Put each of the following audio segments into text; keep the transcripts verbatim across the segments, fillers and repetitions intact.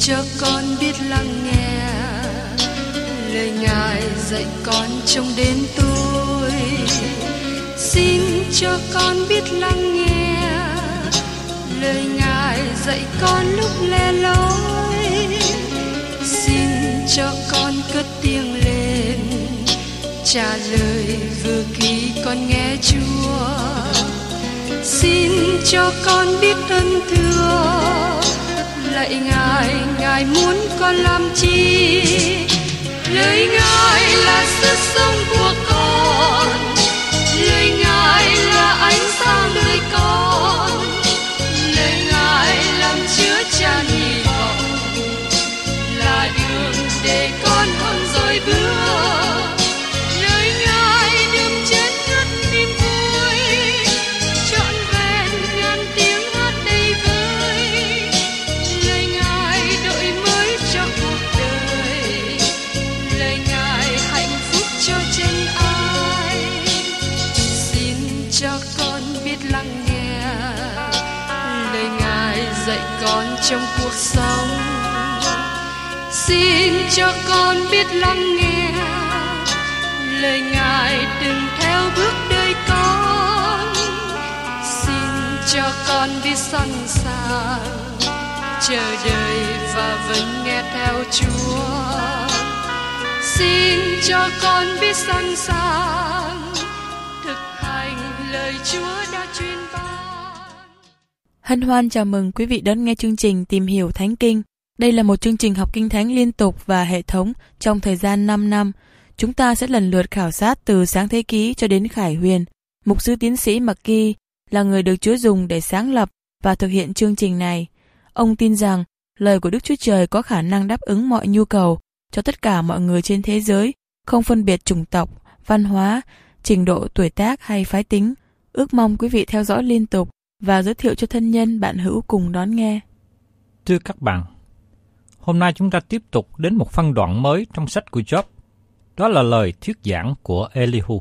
cho con biết lắng nghe lời Ngài dạy con trong đêm tối. Xin cho con biết lắng nghe lời Ngài dạy con lúc lẻ loi. Xin cho con cất tiếng lên trả lời vừa khi con nghe Chúa. Xin cho con biết ơn thưa lạy Ngài, Ngài muốn con làm chi? Lời Ngài là sức sống của con, lời Ngài là ánh sáng đời con, lời Ngài làm chứa chan hy vọng, là đường để con không dối bước. Lời Ngài đừng chết ngất niềm vui, trọn vẹn ngàn tiếng hát đầy vơi. Lời Ngài đổi mới cho cuộc đời, lời Ngài hạnh phúc cho chân ai. Xin cho con biết lắng nghe lời Ngài dạy con trong cuộc sống. Xin cho con biết lắng nghe lời Ngài đừng theo bước đời con. Xin cho con biết sẵn sàng chờ đợi và vẫn nghe theo Chúa. Xin cho con biết sẵn sàng thực hành lời Chúa đã truyền ban. Hân hoan chào mừng quý vị đón nghe chương trình Tìm hiểu Thánh Kinh. Đây là một chương trình học Kinh Thánh liên tục và hệ thống trong thời gian năm năm. Chúng ta sẽ lần lượt khảo sát từ Sáng Thế Ký cho đến Khải Huyền. Mục sư tiến sĩ McGee là người được Chúa dùng để sáng lập và thực hiện chương trình này. Ông tin rằng lời của Đức Chúa Trời có khả năng đáp ứng mọi nhu cầu cho tất cả mọi người trên thế giới, không phân biệt chủng tộc, văn hóa, trình độ tuổi tác hay phái tính. Ước mong quý vị theo dõi liên tục và giới thiệu cho thân nhân bạn hữu cùng đón nghe. Thưa các bạn, hôm nay chúng ta tiếp tục đến một phân đoạn mới trong sách của Job. Đó là lời thuyết giảng của Elihu.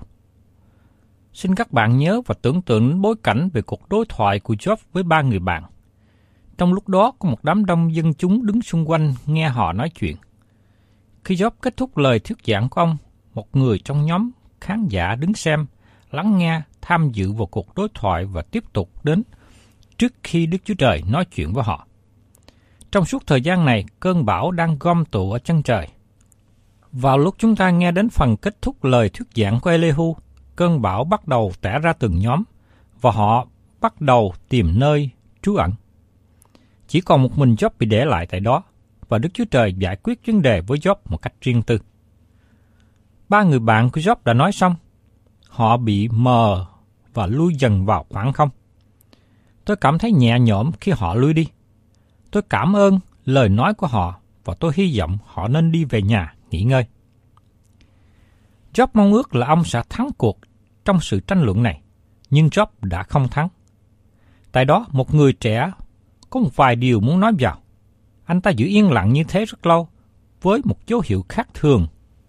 Xin các bạn nhớ và tưởng tượng đến bối cảnh về cuộc đối thoại của Job với ba người bạn. Trong lúc đó có một đám đông dân chúng đứng xung quanh nghe họ nói chuyện. Khi Job kết thúc lời thuyết giảng của ông, một người trong nhóm khán giả đứng xem, lắng nghe, tham dự vào cuộc đối thoại và tiếp tục đến trước khi Đức Chúa Trời nói chuyện với họ. Trong suốt thời gian này, cơn bão đang gom tụ ở chân trời. Vào lúc chúng ta nghe đến phần kết thúc lời thuyết giảng của Elihu, cơn bão bắt đầu tẻ ra từng nhóm, và họ bắt đầu tìm nơi trú ẩn. Chỉ còn một mình Job bị để lại tại đó, và Đức Chúa Trời giải quyết vấn đề với Job một cách riêng tư. Ba người bạn của Job đã nói xong, họ bị mờ và lui dần vào khoảng không. Tôi cảm thấy nhẹ nhõm khi họ lui đi. Tôi cảm ơn lời nói của họ và tôi hy vọng họ nên đi về nhà nghỉ ngơi. Job mong ước là ông sẽ thắng cuộc trong sự tranh luận này, nhưng Job đã không thắng. Tại đó, một người trẻ có một vài điều muốn nói vào. Anh ta giữ yên lặng như thế rất lâu, với một dấu hiệu khác thường.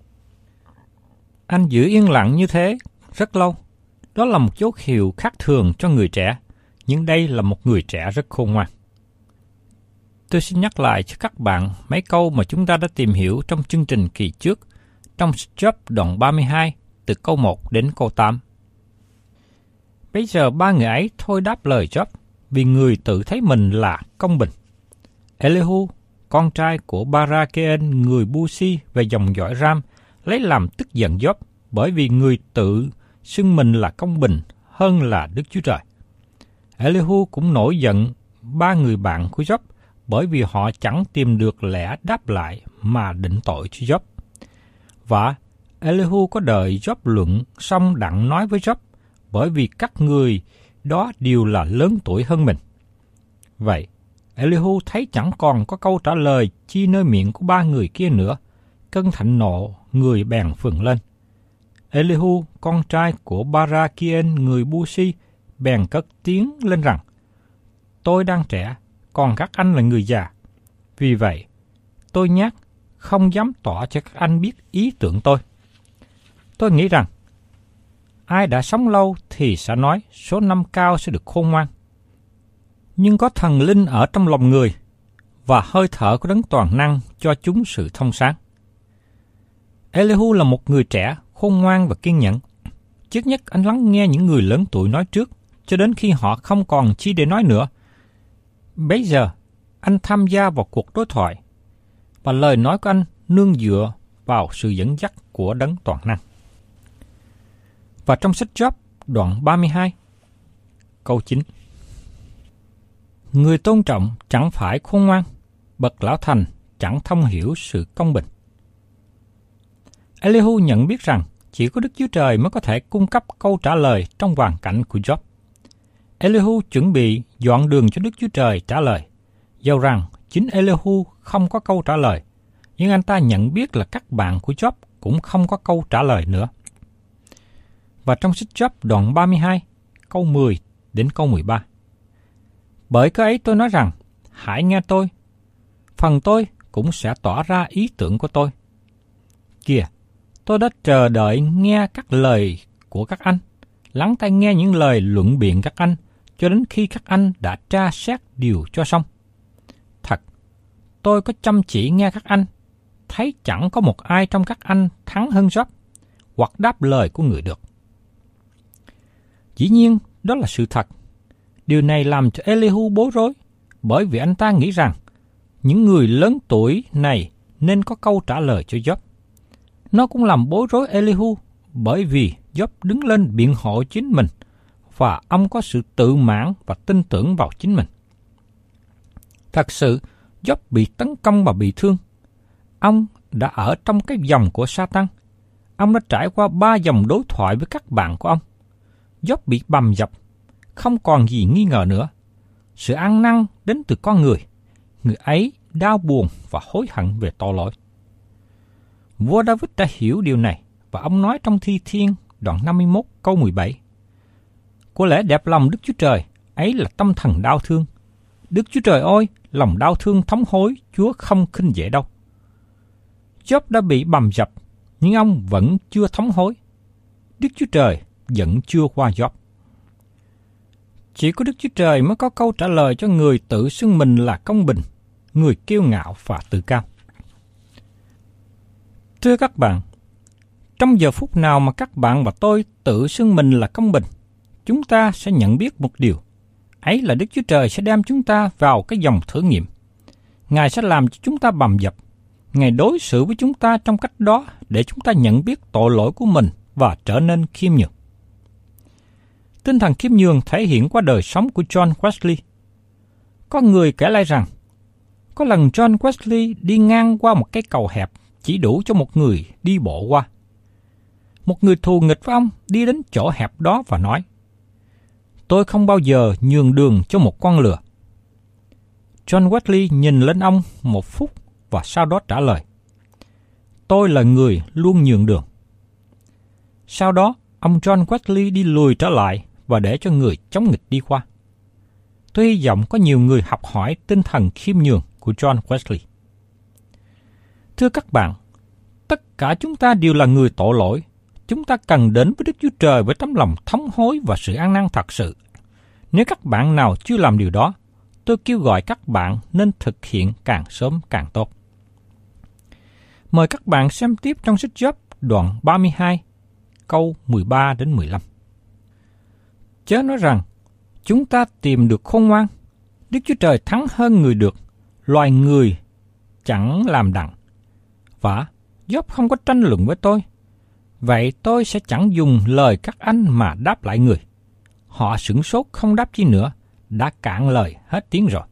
Anh giữ yên lặng như thế rất lâu. Đó là một dấu hiệu khác thường cho người trẻ, nhưng đây là một người trẻ rất khôn ngoan. Tôi xin nhắc lại cho các bạn mấy câu mà chúng ta đã tìm hiểu trong chương trình kỳ trước, trong Job đoạn ba mươi hai, từ câu một đến câu tám. Bây giờ ba người ấy thôi đáp lời Job, vì người tự thấy mình là công bình. Elihu, con trai của Barakeen, người Busi về dòng dõi Ram, lấy làm tức giận Job, bởi vì người tự xưng mình là công bình hơn là Đức Chúa Trời. Elihu cũng nổi giận ba người bạn của Job, bởi vì họ chẳng tìm được lẽ đáp lại mà định tội cho Job. Và Elihu có đợi Job luận xong đặng nói với Job, bởi vì các người đó đều là lớn tuổi hơn mình. Vậy, Elihu thấy chẳng còn có câu trả lời chi nơi miệng của ba người kia nữa. Cơn thạnh nộ, người bèn phừng lên. Elihu, con trai của Barakien, người Busi, bèn cất tiếng lên rằng, tôi đang trẻ, còn các anh là người già. Vì vậy, tôi nhát, không dám tỏ cho các anh biết ý tưởng tôi. Tôi nghĩ rằng, ai đã sống lâu thì sẽ nói số năm cao sẽ được khôn ngoan. Nhưng có thần linh ở trong lòng người, và hơi thở của Đấng toàn năng cho chúng sự thông sáng. Elihu là một người trẻ, khôn ngoan và kiên nhẫn. Trước nhất anh lắng nghe những người lớn tuổi nói trước, cho đến khi họ không còn chi để nói nữa. Bấy giờ, anh tham gia vào cuộc đối thoại, và lời nói của anh nương dựa vào sự dẫn dắt của Đấng toàn năng. Và trong sách Job, đoạn ba mươi hai, câu chín. Người tôn trọng chẳng phải khôn ngoan, bậc lão thành chẳng thông hiểu sự công bình. Elihu nhận biết rằng chỉ có Đức Chúa Trời mới có thể cung cấp câu trả lời trong hoàn cảnh của Job. Elihu chuẩn bị dọn đường cho Đức Chúa Trời trả lời. Dẫu rằng chính Elihu không có câu trả lời, nhưng anh ta nhận biết là các bạn của Job cũng không có câu trả lời nữa. Và trong sách Job đoạn ba mươi hai, câu mười đến câu mười ba. Bởi cái ấy tôi nói rằng, hãy nghe tôi, phần tôi cũng sẽ tỏ ra ý tưởng của tôi. Kìa, tôi đã chờ đợi nghe các lời của các anh, lắng tai nghe những lời luận biện các anh, cho đến khi các anh đã tra xét điều cho xong. Thật, tôi có chăm chỉ nghe các anh, thấy chẳng có một ai trong các anh thắng hơn Job, hoặc đáp lời của người được. Dĩ nhiên, đó là sự thật. Điều này làm cho Elihu bối rối, bởi vì anh ta nghĩ rằng những người lớn tuổi này nên có câu trả lời cho Job. Nó cũng làm bối rối Elihu, bởi vì Job đứng lên biện hộ chính mình, và ông có sự tự mãn và tin tưởng vào chính mình. Thật sự, Job bị tấn công và bị thương. Ông đã ở trong cái vòng của Sa-tan. Ông đã trải qua ba vòng đối thoại với các bạn của ông. Job bị bầm dập, không còn gì nghi ngờ nữa. Sự ăn năn đến từ con người. Người ấy đau buồn và hối hận về tội lỗi. Vua David đã hiểu điều này, và ông nói trong Thi Thiên đoạn năm mươi mốt câu mười bảy. Có lẽ đẹp lòng Đức Chúa Trời, ấy là tâm thần đau thương. Đức Chúa Trời ơi, lòng đau thương thống hối, Chúa không khinh dễ đâu. Job đã bị bầm dập, nhưng ông vẫn chưa thống hối. Đức Chúa Trời vẫn chưa qua Job. Chỉ có Đức Chúa Trời mới có câu trả lời cho người tự xưng mình là công bình, người kiêu ngạo và tự cao. Thưa các bạn, trong giờ phút nào mà các bạn và tôi tự xưng mình là công bình, chúng ta sẽ nhận biết một điều. Ấy là Đức Chúa Trời sẽ đem chúng ta vào cái dòng thử nghiệm. Ngài sẽ làm cho chúng ta bầm dập. Ngài đối xử với chúng ta trong cách đó để chúng ta nhận biết tội lỗi của mình và trở nên khiêm nhường. Tinh thần khiêm nhường thể hiện qua đời sống của John Wesley. Có người kể lại rằng, có lần John Wesley đi ngang qua một cái cầu hẹp chỉ đủ cho một người đi bộ qua. Một người thù nghịch với ông đi đến chỗ hẹp đó và nói, tôi không bao giờ nhường đường cho một con lừa. John Wesley nhìn lên ông một phút và sau đó trả lời, tôi là người luôn nhường đường. Sau đó, ông John Wesley đi lùi trở lại và để cho người chống nghịch đi qua. Tôi hy vọng có nhiều người học hỏi tinh thần khiêm nhường của John Wesley. Thưa các bạn, tất cả chúng ta đều là người tội lỗi. Chúng ta cần đến với Đức Chúa Trời với tấm lòng thống hối và sự ăn năn thật sự. Nếu các bạn nào chưa làm điều đó, tôi kêu gọi các bạn nên thực hiện càng sớm càng tốt. Mời các bạn xem tiếp trong sách Job đoạn ba mươi hai, câu mười ba đến mười lăm. Chớ nói rằng, chúng ta tìm được khôn ngoan, Đức Chúa Trời thắng hơn người được, loài người chẳng làm đặng. Và Job không có tranh luận với tôi, vậy tôi sẽ chẳng dùng lời các anh mà đáp lại người. Họ sửng sốt không đáp chi nữa, đã cạn lời hết tiếng rồi.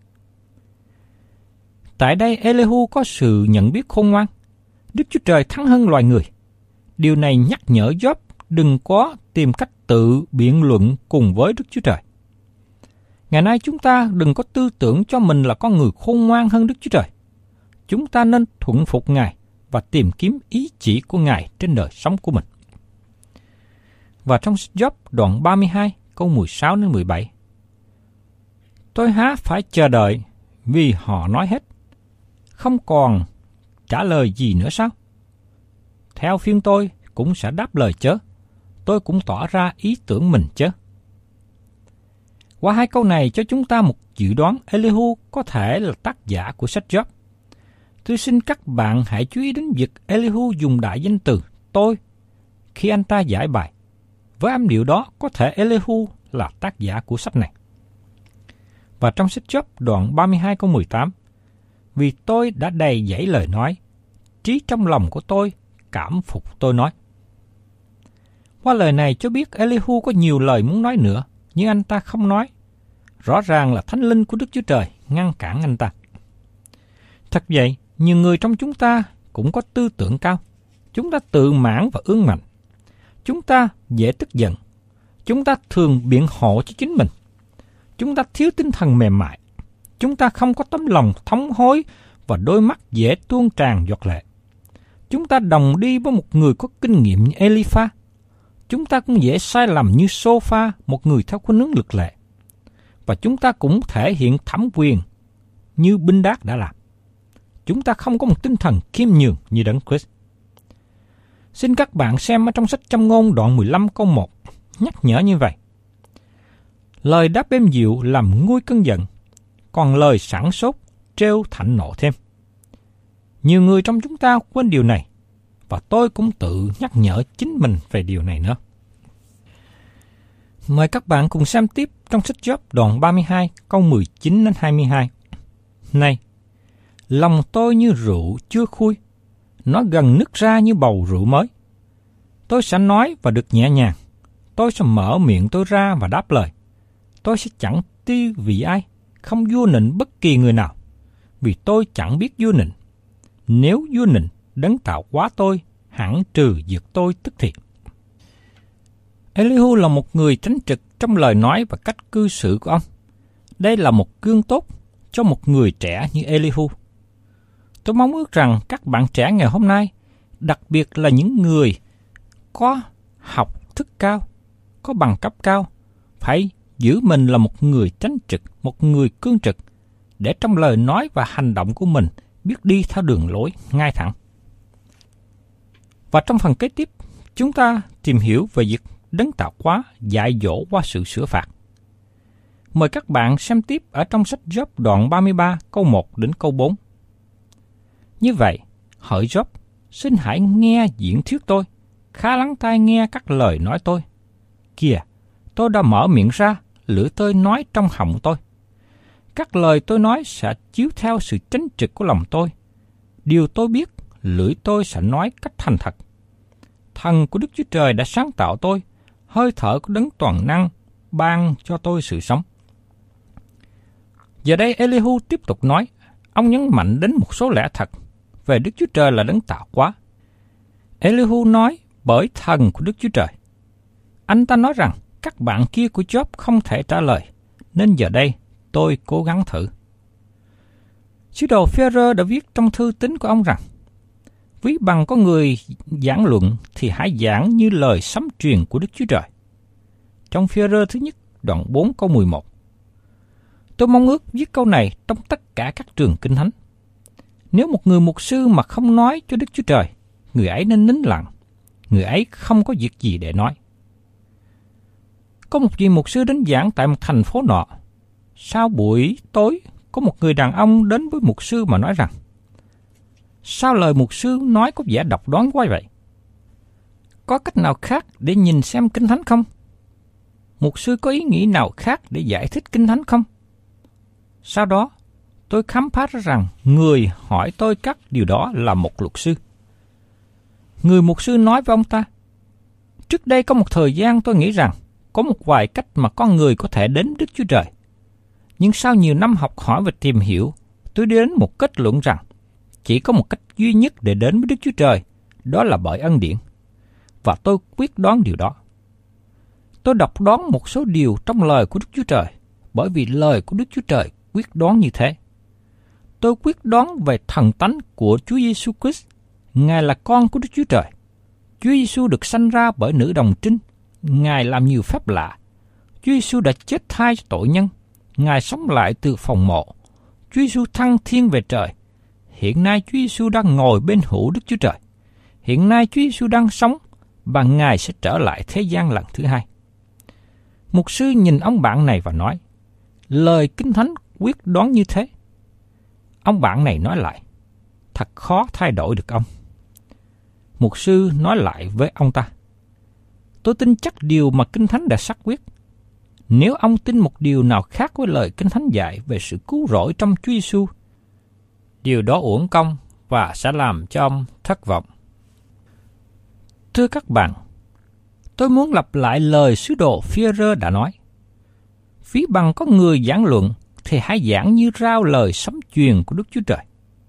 Tại đây Elihu có sự nhận biết khôn ngoan. Đức Chúa Trời thắng hơn loài người. Điều này nhắc nhở Job đừng có tìm cách tự biện luận cùng với Đức Chúa Trời. Ngày nay chúng ta đừng có tư tưởng cho mình là con người khôn ngoan hơn Đức Chúa Trời. Chúng ta nên thuận phục Ngài và tìm kiếm ý chỉ của Ngài trên đời sống của mình. Và trong sách Job đoạn ba mươi hai, câu mười sáu đến mười bảy. Tôi há phải chờ đợi vì họ nói hết, không còn trả lời gì nữa sao? Theo phiên tôi cũng sẽ đáp lời chớ, tôi cũng tỏ ra ý tưởng mình chớ. Qua hai câu này cho chúng ta một dự đoán Elihu có thể là tác giả của sách Job. Tôi xin các bạn hãy chú ý đến việc Elihu dùng đại danh từ tôi khi anh ta giải bài. Với âm điệu đó, có thể Elihu là tác giả của sách này. Và trong sách Job đoạn ba mươi hai câu mười tám, vì tôi đã đầy dẫy lời nói, trí trong lòng của tôi cảm phục tôi nói. Qua lời này cho biết Elihu có nhiều lời muốn nói nữa, nhưng anh ta không nói. Rõ ràng là Thánh Linh của Đức Chúa Trời ngăn cản anh ta. Thật vậy, nhiều người trong chúng ta cũng có tư tưởng cao. Chúng ta tự mãn và ương mạnh. Chúng ta dễ tức giận. Chúng ta thường biện hộ cho chính mình. Chúng ta thiếu tinh thần mềm mại. Chúng ta không có tấm lòng thống hối và đôi mắt dễ tuôn tràn giọt lệ. Chúng ta đồng đi với một người có kinh nghiệm như Elipha. Chúng ta cũng dễ sai lầm như Sofa, một người theo khuynh hướng luật lệ. Và chúng ta cũng thể hiện thẩm quyền như Binh-đát đã làm. Chúng ta không có một tinh thần khiêm nhường như Đấng Christ. Xin các bạn xem ở trong sách Châm Ngôn đoạn mười lăm câu một, nhắc nhở như vậy. Lời đáp êm dịu làm nguôi cơn giận, còn lời sảng sốt trêu thạnh nộ thêm. Nhiều người trong chúng ta quên điều này, và tôi cũng tự nhắc nhở chính mình về điều này nữa. Mời các bạn cùng xem tiếp trong sách Job đoạn ba mươi hai câu mười chín đến hai mươi hai. Này, lòng tôi như rượu chưa khui, nó gần nứt ra như bầu rượu mới. Tôi sẽ nói và được nhẹ nhàng, tôi sẽ mở miệng tôi ra và đáp lời. Tôi sẽ chẳng ti vì ai, không vua nịnh bất kỳ người nào, vì tôi chẳng biết vua nịnh. Nếu vua nịnh, Đấng tạo hóa tôi, hẳn trừ diệt tôi tức thì. Elihu là một người tránh trực trong lời nói và cách cư xử của ông. Đây là một gương tốt cho một người trẻ như Elihu. Tôi mong ước rằng các bạn trẻ ngày hôm nay, đặc biệt là những người có học thức cao, có bằng cấp cao, phải giữ mình là một người tránh trực, một người cương trực, để trong lời nói và hành động của mình biết đi theo đường lối ngay thẳng. Và trong phần kế tiếp, chúng ta tìm hiểu về việc Đấng tạo hóa dạy dỗ qua sự sửa phạt. Mời các bạn xem tiếp ở trong sách Job đoạn ba mươi ba câu một đến câu bốn. Như vậy, hỡi Job, xin hãy nghe diễn thuyết tôi, khá lắng tai nghe các lời nói tôi. Kìa, tôi đã mở miệng ra, lưỡi tôi nói trong họng tôi. Các lời tôi nói sẽ chiếu theo sự tránh trực của lòng tôi. Điều tôi biết, lưỡi tôi sẽ nói cách thành thật. Thần của Đức Chúa Trời đã sáng tạo tôi, hơi thở của Đấng toàn năng ban cho tôi sự sống. Giờ đây Elihu tiếp tục nói, ông nhấn mạnh đến một số lẽ thật về Đức Chúa Trời là Đấng tạo hóa. Elihu nói bởi thần của Đức Chúa Trời. Anh ta nói rằng các bạn kia của Job không thể trả lời, nên giờ đây tôi cố gắng thử. Sứ đồ Phêrô đã viết trong thư tín của ông rằng, ví bằng có người giảng luận thì hãy giảng như lời sấm truyền của Đức Chúa Trời. Trong Phêrô thứ nhất đoạn bốn câu mười một. Tôi mong ước viết câu này trong tất cả các trường kinh thánh. Nếu một người mục sư mà không nói cho Đức Chúa Trời, người ấy nên nín lặng, người ấy không có việc gì để nói. Có một vị mục sư đến giảng tại một thành phố nọ. Sau buổi tối, có một người đàn ông đến với mục sư mà nói rằng, sao lời mục sư nói có vẻ độc đoán quá vậy? Có cách nào khác để nhìn xem Kinh Thánh không? Mục sư có ý nghĩ nào khác để giải thích Kinh Thánh không? Sau đó, tôi khám phá ra rằng người hỏi tôi các điều đó là một luật sư. Người mục sư nói với ông ta, trước đây có một thời gian tôi nghĩ rằng có một vài cách mà con người có thể đến Đức Chúa Trời. Nhưng sau nhiều năm học hỏi và tìm hiểu, tôi đi đến một kết luận rằng chỉ có một cách duy nhất để đến với Đức Chúa Trời, đó là bởi ân điển. Và tôi quyết đoán điều đó. Tôi đọc đoán một số điều trong lời của Đức Chúa Trời, bởi vì lời của Đức Chúa Trời quyết đoán như thế. Tôi quyết đoán về thần tánh của Chúa Giêsu Christ. Ngài là con của Đức Chúa Trời. Chúa Giêsu được sanh ra bởi nữ đồng trinh. Ngài làm nhiều phép lạ. Chúa Giêsu đã chết thay cho tội nhân. Ngài sống lại từ phòng mộ. Chúa Giêsu thăng thiên về trời. Hiện nay Chúa Giêsu đang ngồi bên hữu Đức Chúa Trời. Hiện nay Chúa Giêsu đang sống và Ngài sẽ trở lại thế gian lần thứ hai. Mục sư nhìn ông bạn này và nói, lời Kinh Thánh quyết đoán như thế. Ông bạn này nói lại, thật khó thay đổi được ông. Mục sư nói lại với ông ta, tôi tin chắc điều mà Kinh Thánh đã xác quyết. Nếu ông tin một điều nào khác với lời Kinh Thánh dạy về sự cứu rỗi trong Chúa Giêsu, điều đó uổng công và sẽ làm cho ông thất vọng. Thưa các bạn, tôi muốn lặp lại lời sứ đồ Phi-e-rơ đã nói. Ví bằng có người giảng luận thì hãy giảng như rao lời sấm truyền của Đức Chúa Trời.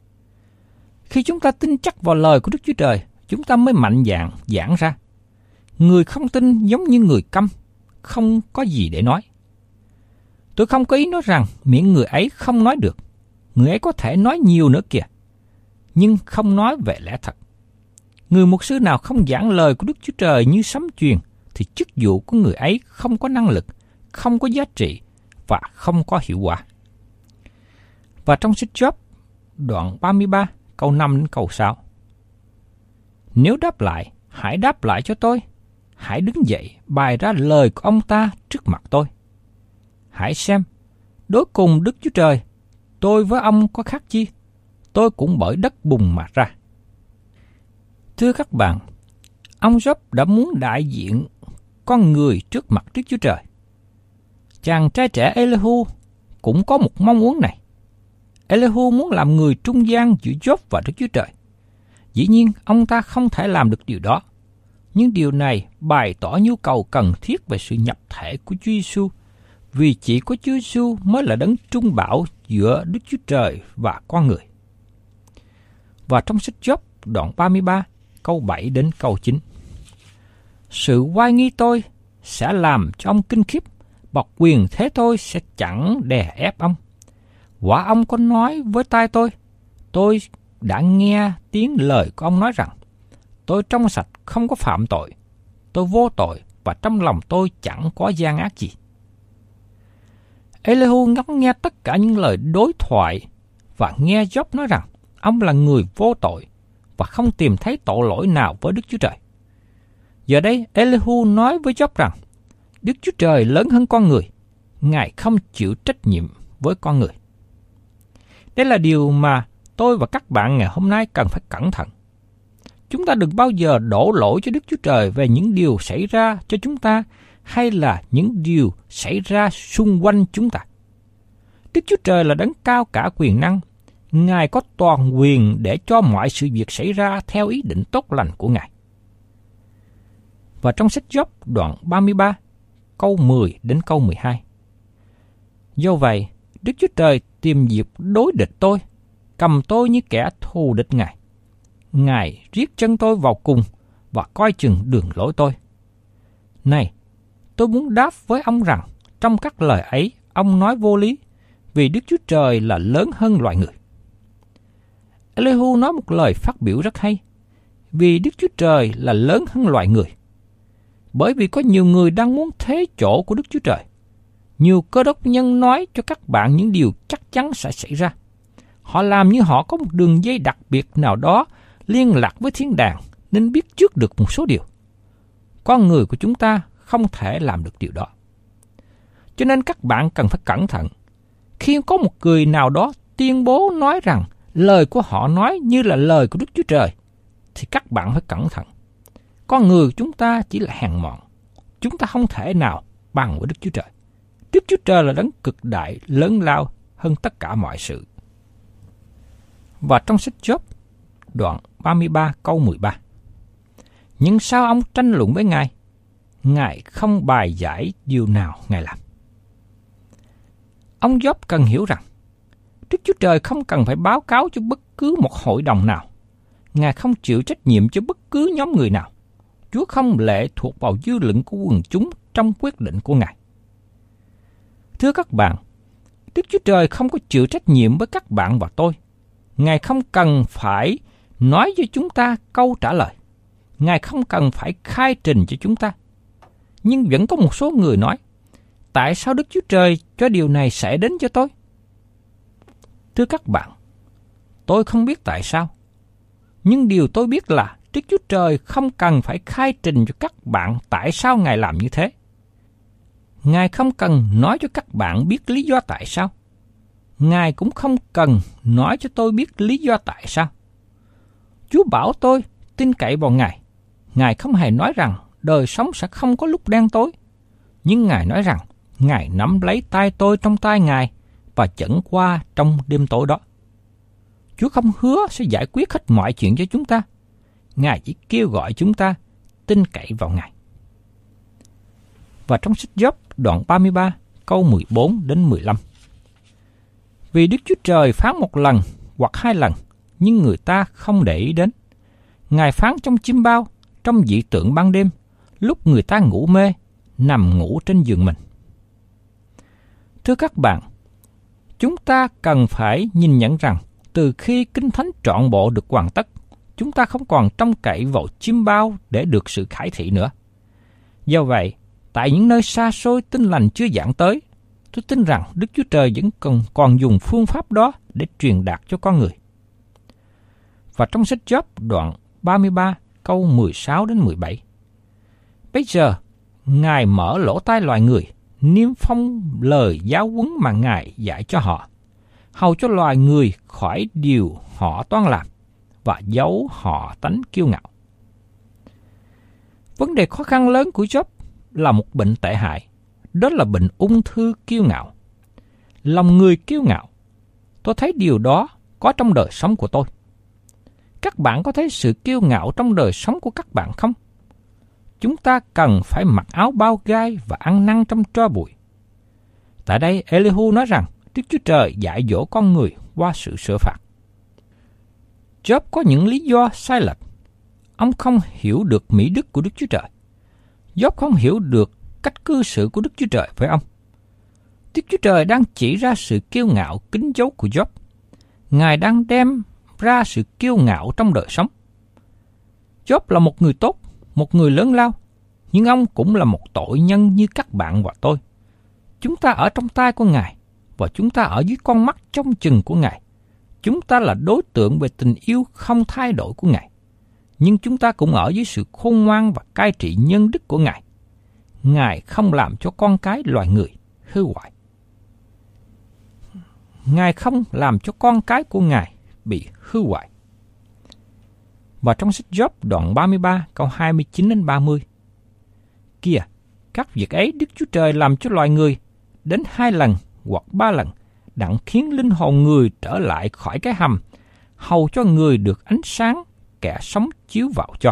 Khi chúng ta tin chắc vào lời của Đức Chúa Trời, chúng ta mới mạnh dạn giảng ra. Người không tin giống như người câm, không có gì để nói. Tôi không có ý nói rằng miệng người ấy không nói được. Người ấy có thể nói nhiều nữa kìa, nhưng không nói về lẽ thật. Người mục sư nào không giảng lời của Đức Chúa Trời như sấm truyền, thì chức vụ của người ấy không có năng lực, không có giá trị và không có hiệu quả. Và trong sách Job, đoạn ba mươi ba, câu năm đến câu sáu. Nếu đáp lại, hãy đáp lại cho tôi. Hãy đứng dậy, bày ra lời của ông ta trước mặt tôi. Hãy xem, đối cùng Đức Chúa Trời, tôi với ông có khác chi? Tôi cũng bởi đất bùn mà ra. Thưa các bạn, ông Job đã muốn đại diện con người trước mặt Đức Chúa Trời. Chàng trai trẻ Elihu cũng có một mong muốn này. Elihu muốn làm người trung gian giữa Job và Đức Chúa Trời. Dĩ nhiên, ông ta không thể làm được điều đó. Nhưng điều này bày tỏ nhu cầu cần thiết về sự nhập thể của Chúa Giêsu, vì chỉ có Chúa Giêsu mới là đấng trung bảo giữa Đức Chúa Trời và con người. Và trong sách Job đoạn ba mươi ba, câu bảy đến câu chín. Sự oai nghi tôi sẽ làm cho ông kinh khiếp, bọc quyền thế tôi sẽ chẳng đè ép ông. Quả ông có nói với tai tôi, tôi đã nghe tiếng lời của ông nói rằng, tôi trong sạch không có phạm tội, tôi vô tội và trong lòng tôi chẳng có gian ác gì. Elihu ngắm nghe tất cả những lời đối thoại và nghe Job nói rằng ông là người vô tội và không tìm thấy tội lỗi nào với Đức Chúa Trời. Giờ đây Elihu nói với Job rằng Đức Chúa Trời lớn hơn con người, Ngài không chịu trách nhiệm với con người. Đây là điều mà tôi và các bạn ngày hôm nay cần phải cẩn thận. Chúng ta đừng bao giờ đổ lỗi cho Đức Chúa Trời về những điều xảy ra cho chúng ta hay là những điều xảy ra xung quanh chúng ta. Đức Chúa Trời là đấng cao cả quyền năng. Ngài có toàn quyền để cho mọi sự việc xảy ra theo ý định tốt lành của Ngài. Và trong sách Job đoạn ba mươi ba, câu mười đến câu mười hai. Do vậy, Đức Chúa Trời tìm dịp đối địch tôi, cầm tôi như kẻ thù địch Ngài. Ngài riết chân tôi vào cùng và coi chừng đường lối tôi. Này, tôi muốn đáp với ông rằng, trong các lời ấy, ông nói vô lý, vì Đức Chúa Trời là lớn hơn loài người. Elihu nói một lời phát biểu rất hay, vì Đức Chúa Trời là lớn hơn loài người. Bởi vì có nhiều người đang muốn thế chỗ của Đức Chúa Trời. Nhiều cơ đốc nhân nói cho các bạn những điều chắc chắn sẽ xảy ra. Họ làm như họ có một đường dây đặc biệt nào đó liên lạc với thiên đàng nên biết trước được một số điều. Con người của chúng ta không thể làm được điều đó. Cho nên các bạn cần phải cẩn thận. Khi có một người nào đó tuyên bố nói rằng lời của họ nói như là lời của Đức Chúa Trời, thì các bạn phải cẩn thận. Con người của chúng ta chỉ là hèn mọn. Chúng ta không thể nào bằng với Đức Chúa Trời. Đức Chúa Trời là đấng cực đại, lớn lao hơn tất cả mọi sự. Và trong sách Job, đoạn ba mươi ba câu mười ba. Nhưng sao ông tranh luận với Ngài? Ngài không bài giải điều nào Ngài làm. Ông Job cần hiểu rằng, Đức Chúa Trời không cần phải báo cáo cho bất cứ một hội đồng nào. Ngài không chịu trách nhiệm cho bất cứ nhóm người nào. Chúa không lệ thuộc vào dư luận của quần chúng trong quyết định của Ngài. Thưa các bạn, Đức Chúa Trời không có chịu trách nhiệm với các bạn và tôi. Ngài không cần phải nói cho chúng ta câu trả lời. Ngài không cần phải khai trình cho chúng ta. Nhưng vẫn có một số người nói, tại sao Đức Chúa Trời cho điều này xảy đến cho tôi? Thưa các bạn, tôi không biết tại sao. Nhưng điều tôi biết là Đức Chúa Trời không cần phải khai trình cho các bạn tại sao Ngài làm như thế. Ngài không cần nói cho các bạn biết lý do tại sao. Ngài cũng không cần nói cho tôi biết lý do tại sao. Chúa bảo tôi tin cậy vào Ngài. Ngài không hề nói rằng đời sống sẽ không có lúc đen tối, nhưng Ngài nói rằng Ngài nắm lấy tay tôi trong tay Ngài và dẫn qua trong đêm tối đó. Chúa không hứa sẽ giải quyết hết mọi chuyện cho chúng ta. Ngài chỉ kêu gọi chúng ta tin cậy vào Ngài. Và trong sách Gióp đoạn ba mươi ba câu mười bốn đến mười lăm. Vì Đức Chúa Trời phán một lần hoặc hai lần, nhưng người ta không để ý đến. Ngài phán trong chim bao, trong dị tượng ban đêm, lúc người ta ngủ mê, nằm ngủ trên giường mình. Thưa các bạn, chúng ta cần phải nhìn nhận rằng từ khi Kinh Thánh trọn bộ được hoàn tất, chúng ta không còn trông cậy vào chim bao để được sự khải thị nữa. Do vậy, tại những nơi xa xôi tin lành chưa giảng tới, tôi tin rằng Đức Chúa Trời vẫn còn, còn dùng phương pháp đó để truyền đạt cho con người. Và trong sách Gióp đoạn ba mươi ba câu mười sáu đến mười bảy. Bây giờ, Ngài mở lỗ tai loài người, niêm phong lời giáo huấn mà Ngài dạy cho họ, hầu cho loài người khỏi điều họ toan làm và giấu họ tánh kiêu ngạo. Vấn đề khó khăn lớn của Gióp là một bệnh tệ hại, đó là bệnh ung thư kiêu ngạo. Lòng người kiêu ngạo, tôi thấy điều đó có trong đời sống của tôi. Các bạn có thấy sự kiêu ngạo trong đời sống của các bạn không? Chúng ta cần phải mặc áo bao gai và ăn năn trong tro bụi. Tại đây, Elihu nói rằng Đức Chúa Trời dạy dỗ con người qua sự sửa phạt. Job có những lý do sai lệch. Ông không hiểu được mỹ đức của Đức Chúa Trời. Job không hiểu được cách cư xử của Đức Chúa Trời với ông. Đức Chúa Trời đang chỉ ra sự kiêu ngạo kín dấu của Job. Ngài đang đem ra sự kiêu ngạo trong đời sống. Job là một người tốt, một người lớn lao, nhưng ông cũng là một tội nhân như các bạn và tôi. Chúng ta ở trong tay của Ngài, và chúng ta ở dưới con mắt trông chừng của Ngài. Chúng ta là đối tượng về tình yêu không thay đổi của Ngài, nhưng chúng ta cũng ở dưới sự khôn ngoan và cai trị nhân đức của Ngài. Ngài không làm cho con cái loài người hư hoại. Ngài không làm cho con cái của Ngài bị hư hoại. Và trong sách Gióp đoạn ba mươi ba câu hai mươi chín đến ba mươi. Kìa, các việc ấy Đức Chúa Trời làm cho loài người đến hai lần hoặc ba lần, đặng khiến linh hồn người trở lại khỏi cái hầm, hầu cho người được ánh sáng kẻ sống chiếu vào cho.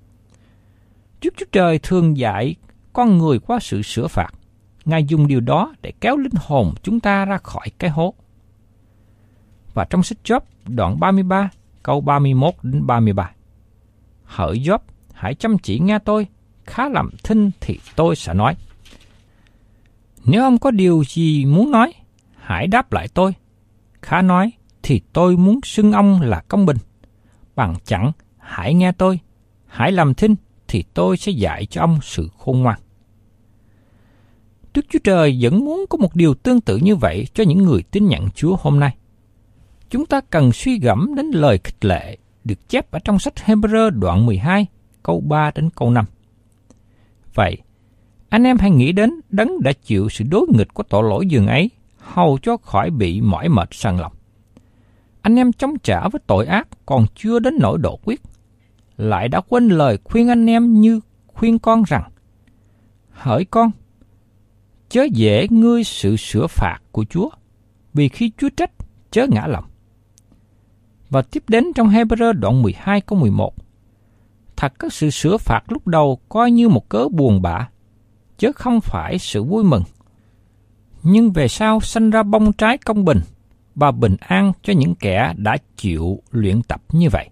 Đức Chúa Trời thường dạy con người qua sự sửa phạt. Ngài dùng điều đó để kéo linh hồn chúng ta ra khỏi cái hố. Và trong sách Gióp đoạn ba mươi ba câu ba mươi mốt đến ba mươi ba. Hỡi Gióp, hãy chăm chỉ nghe tôi, khá làm thinh thì tôi sẽ nói. Nếu ông có điều gì muốn nói, hãy đáp lại tôi. Khá nói thì tôi muốn xưng ông là công bình. Bằng chẳng, hãy nghe tôi, hãy làm thinh thì tôi sẽ dạy cho ông sự khôn ngoan. Đức Chúa Trời vẫn muốn có một điều tương tự như vậy cho những người tin nhận Chúa hôm nay. Chúng ta cần suy gẫm đến lời khích lệ được chép ở trong sách Hebrew đoạn mười hai, câu ba đến câu năm. Vậy, anh em hãy nghĩ đến Đấng đã chịu sự đối nghịch của tội lỗi dường ấy, hầu cho khỏi bị mỏi mệt sần lòng. Anh em chống trả với tội ác còn chưa đến nỗi độ quyết, lại đã quên lời khuyên anh em như khuyên con rằng: hỡi con, chớ dễ ngươi sự sửa phạt của Chúa, vì khi Chúa trách, chớ ngã lòng. Và tiếp đến trong Hebrew đoạn mười hai câu mười một. Thật các sự sửa phạt lúc đầu coi như một cớ buồn bã, chứ không phải sự vui mừng. Nhưng về sau sanh ra bông trái công bình và bình an cho những kẻ đã chịu luyện tập như vậy.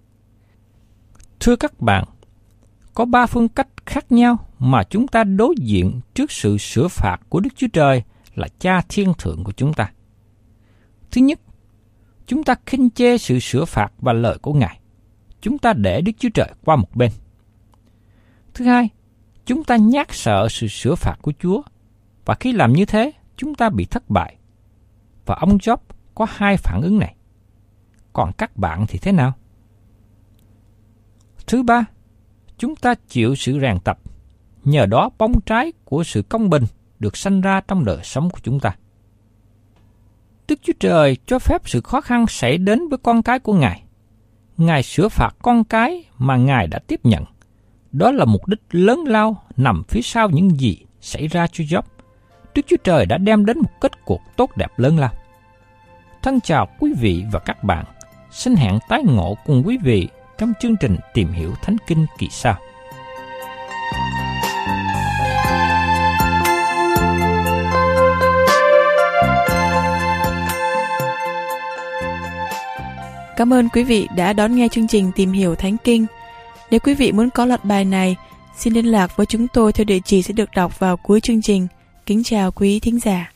Thưa các bạn, có ba phương cách khác nhau mà chúng ta đối diện trước sự sửa phạt của Đức Chúa Trời là Cha Thiên Thượng của chúng ta. Thứ nhất, chúng ta khinh chê sự sửa phạt và lời của Ngài. Chúng ta để Đức Chúa Trời qua một bên. Thứ hai, chúng ta nhát sợ sự sửa phạt của Chúa, và khi làm như thế, chúng ta bị thất bại. Và ông Job có hai phản ứng này. Còn các bạn thì thế nào? Thứ ba, chúng ta chịu sự rèn tập, nhờ đó bông trái của sự công bình được sanh ra trong đời sống của chúng ta. Đức Chúa Trời cho phép sự khó khăn xảy đến với con cái của Ngài. Ngài sửa phạt con cái mà Ngài đã tiếp nhận. Đó là mục đích lớn lao nằm phía sau những gì xảy ra cho Job. Đức Chúa Trời đã đem đến một kết cuộc tốt đẹp lớn lao. Thân chào quý vị và các bạn. Xin hẹn tái ngộ cùng quý vị trong chương trình Tìm hiểu Thánh Kinh kỳ sau. Cảm ơn quý vị đã đón nghe chương trình Tìm hiểu Thánh Kinh. Nếu quý vị muốn có loạt bài này, xin liên lạc với chúng tôi theo địa chỉ sẽ được đọc vào cuối chương trình. Kính chào quý thính giả.